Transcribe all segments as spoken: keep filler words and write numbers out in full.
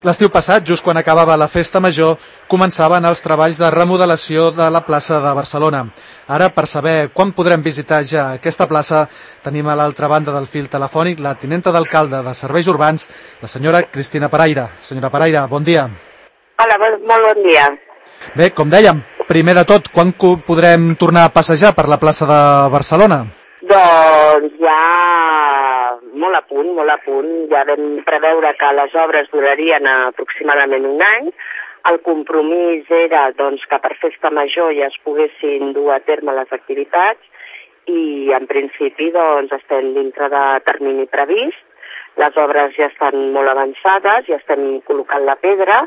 L'estiu passat, just quan acabava la festa major, començaven els treballs de remodelació de la plaça de Barcelona. Ara, per saber quan podrem visitar ja aquesta plaça, tenim a l'altra banda del fil telefònic la tinenta d'alcalde de Serveis Urbans, la senyora Cristina Paraire. Senyora Paraire, bon dia. Hola, molt bon dia. Bé, com dèiem, primer de tot, quan podrem tornar a passejar per la plaça de Barcelona? Doncs ja molt a punt, molt a punt. Ja vam preveure que les obres durarien aproximadament un any. El compromís era doncs, que per festa major ja es poguessin dur a terme les activitats i en principi doncs, estem dintre de termini previst. Les obres ja estan molt avançades, ja estem col·locant la pedra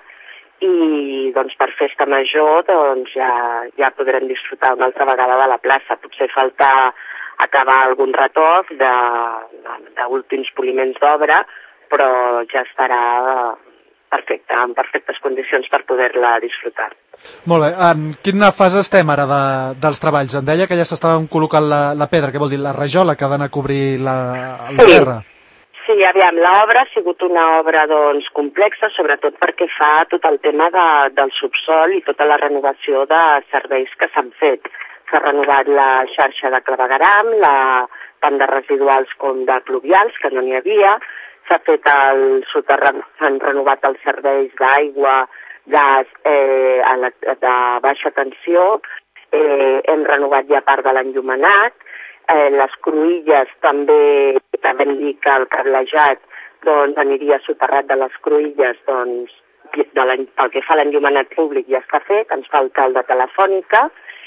i doncs, per festa major doncs, ja, ja podrem disfrutar una altra vegada de la plaça. Potser falta acabar algun retoc d'últims poliments d'obra, però ja estarà perfecte, en perfectes condicions per poder-la disfrutar. Molt bé. En quina fase estem ara de, dels treballs? Em deia que ja s'estaven col·locant la, la pedra, què vol dir, la rajola que ha d'anar a cobrir la, la sí. terra? Sí, aviam, l'obra ha sigut una obra doncs, complexa, sobretot perquè fa tot el tema de, del subsol i tota la renovació de serveis que s'han fet. S'ha renovat la xarxa de clavegueram, la, tant de residuals com de pluvials, que no n'hi havia. S'ha fet el soterrani, s'han renovat els serveis d'aigua, gas, eh, a la, de baixa tensió, eh, hem renovat ja part de l'enllumenat, eh, les cruïlles també, també hem dit que el cablejat doncs, aniria soterrat de les cruïlles, doncs, de pel que fa a l'enllumenat públic ja està fet, ens falta el de telefònica,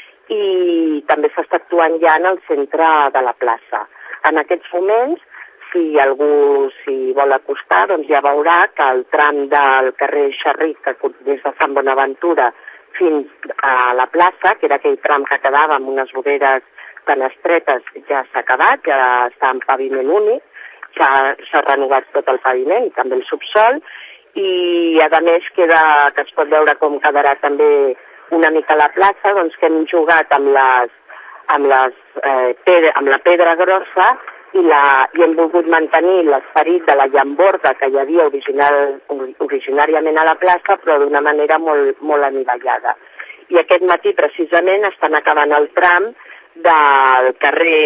i també s'està actuant ja en el centre de la plaça. En aquests moments, si algú s'hi vol acostar, doncs ja veurà que el tram del carrer Xerric, que des de Sant Bonaventura fins a la plaça, que era aquell tram que quedava amb unes voreres tan estretes, ja s'ha acabat, ja està en paviment únic, s'ha renovat tot el paviment i també el subsol, i a més queda, que es pot veure com quedarà també una mica a la plaça, doncs que hem jugat amb, les, amb, les, eh, pedra, amb la pedra grossa i, la, i hem volgut mantenir l'esperit de la llamborda que hi havia original, originàriament a la plaça, però d'una manera molt, molt anivellada. I aquest matí, precisament, estan acabant el tram del carrer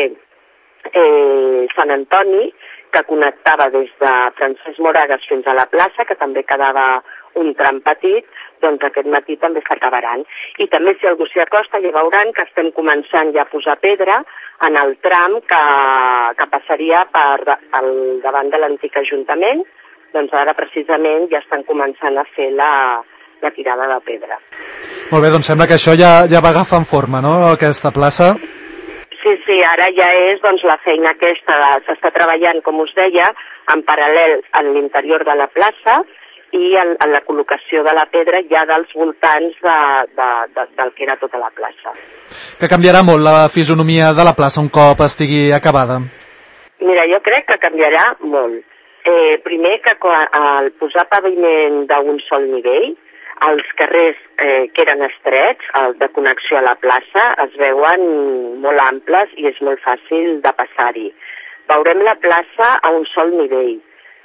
eh, Sant Antoni, que connectava des de Francesc Moragas fins a la plaça, que també quedava un tram petit, doncs aquest matí també s'acabaran. I també si algú s'hi acosta ja veuran que estem començant ja a posar pedra en el tram que, que passaria per, per davant de l'antic Ajuntament, doncs ara precisament ja estan començant a fer la, la tirada de pedra. Molt bé, doncs sembla que això ja, ja va agafant forma, no?, aquesta plaça. Sí, sí, ara ja és doncs, la feina aquesta, s'està treballant, com us deia, en paral·lel en l'interior de la plaça i en, en la col·locació de la pedra ja dels voltants de, de, de, del que era tota la plaça. Que canviarà molt la fisonomia de la plaça un cop estigui acabada? Mira, jo crec que canviarà molt. Eh, primer que al posar paviment d'un sol nivell, els carrers eh, que eren estrets, el de connexió a la plaça, es veuen molt amples i és molt fàcil de passar-hi. Veurem la plaça a un sol nivell.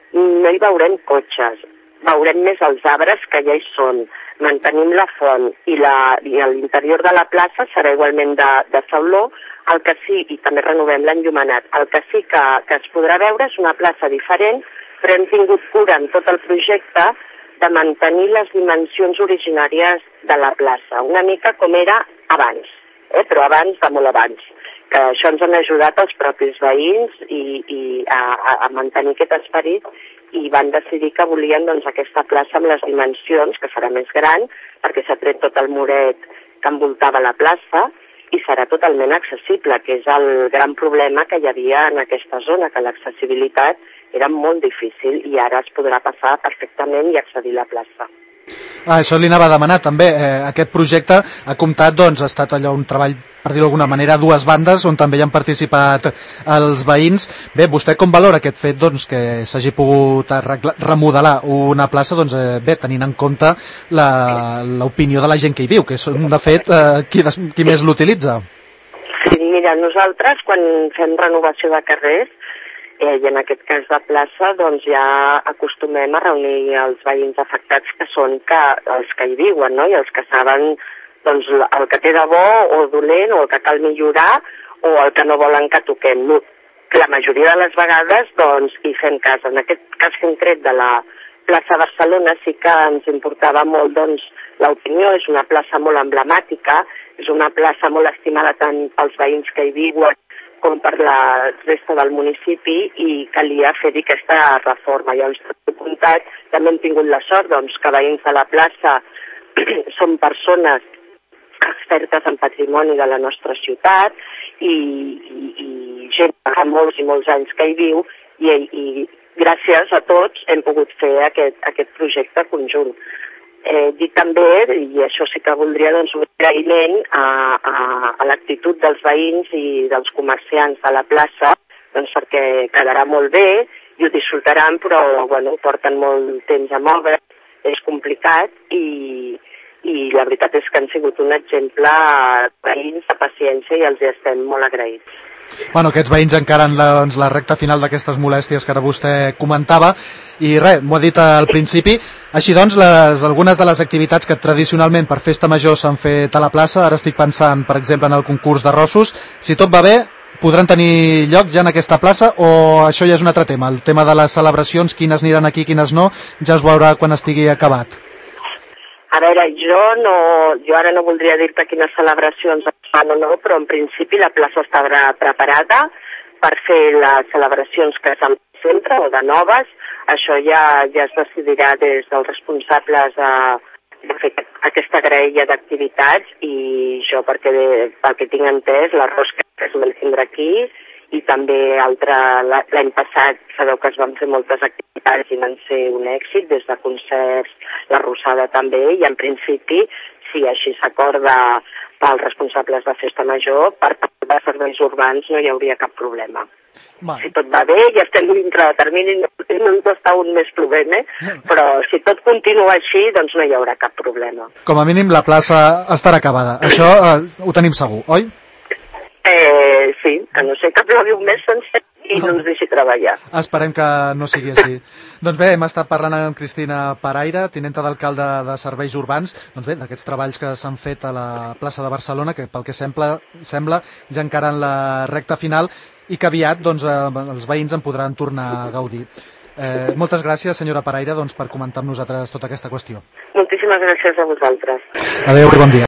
No hi veurem cotxes, veurem més els arbres que ja hi són, mantenim la font i l'interior de la plaça serà igualment de, de sauló, el que sí, i també renovem l'enllumenat, el que sí que, que es podrà veure és una plaça diferent, però hem tingut cura en tot el projecte de mantenir les dimensions originàries de la plaça, una mica com era abans, eh? Però abans de molt abans, que això ens han ajudat els propis veïns i, i a, a mantenir aquest esperit i van decidir que volien doncs, aquesta plaça amb les dimensions, que serà més gran, perquè s'ha tret tot el muret que envoltava la plaça i serà totalment accessible, que és el gran problema que hi havia en aquesta zona, que l'accessibilitat era molt difícil i ara es podrà passar perfectament i accedir a la plaça. Ah, això li anava a demanar també. Eh, aquest projecte ha comptat, doncs, ha estat allò un treball, per dir-ho d'alguna manera, a dues bandes, on també hi han participat els veïns. Bé, vostè com valora aquest fet, doncs, que s'hagi pogut arreglar, remodelar una plaça, doncs, eh, bé, tenint en compte l'opinió de la gent que hi viu, que són, de fet, eh, qui, qui més l'utilitza? Sí, mira, nosaltres, quan fem renovació de carrers, Eh, I en aquest cas de plaça doncs ja acostumem a reunir els veïns afectats que són que, els que hi viuen, no? I els que saben doncs, el que té de bo o dolent o el que cal millorar o el que no volen que toquem. La majoria de les vegades doncs, hi fem cas. En aquest cas concret de la plaça Barcelona sí que ens importava molt doncs, l'opinió. És una plaça molt emblemàtica, és una plaça molt estimada tant pels veïns que hi viuen com per la resta del municipi i calia fer-hi aquesta reforma. Llavors, tot comptat, també hem tingut la sort doncs, que veïns de la plaça són persones expertes en patrimoni de la nostra ciutat i, i, i gent que fa molts i molts anys que hi viu i, i gràcies a tots hem pogut fer aquest, aquest projecte conjunt. Eh, dir també, i això sí que voldria, doncs, un agraïment a, a, a l'actitud dels veïns i dels comerciants de la plaça, doncs perquè quedarà molt bé i ho disfrutaran, però bueno, porten molt temps amb obres, és complicat i, i la veritat és que han sigut un exemple veïns de paciència i els hi estem molt agraïts. Bueno, aquests veïns encaren la, doncs, la recta final d'aquestes molèsties que ara vostè comentava i res, m'ho ha dit al principi. Així doncs, les, algunes de les activitats que tradicionalment per festa major s'han fet a la plaça, ara estic pensant, per exemple, en el concurs d'arrossos, si tot va bé, podran tenir lloc ja en aquesta plaça o això ja és un altre tema? El tema de les celebracions, quines aniran aquí, quines no, ja es veurà quan estigui acabat. A veure, jo, no, jo ara no voldria dir-te quines celebracions es fan o no, però en principi la plaça estarà preparada per fer les celebracions que s'han fet sempre o de noves. Això ja, ja es decidirà des dels responsables de, de fer aquesta graella d'activitats i jo, perquè pel que tinc entès, l'arròs que es me'l tindrà aquí i també altre, l'any passat sabeu que es van fer moltes activitats i van ser un èxit, des de concerts, la Rosada també, i en principi, si així s'acorda pels responsables de festa major, per part de serveis urbans no hi hauria cap problema. Va. Si tot va bé, ja estem dintre de termini, no, no ens està un més plovent, eh? Però si tot continua així, doncs no hi haurà cap problema. Com a mínim la plaça estarà acabada, això eh, ho tenim segur, oi? Eh, sí, que no sé que plogui un mes sencer i no ens deixi treballar. Esperem que no sigui així. Doncs bé, hem estat parlant amb Cristina Paraire, tinenta d'alcalde de Serveis Urbans, doncs bé, d'aquests treballs que s'han fet a la plaça de Barcelona, que pel que sembla, sembla ja encara en la recta final i que aviat doncs, eh, els veïns en podran tornar a gaudir. Eh, moltes gràcies, senyora Paraire, doncs, per comentar amb nosaltres tota aquesta qüestió. Moltíssimes gràcies a vosaltres. Adéu i bon dia.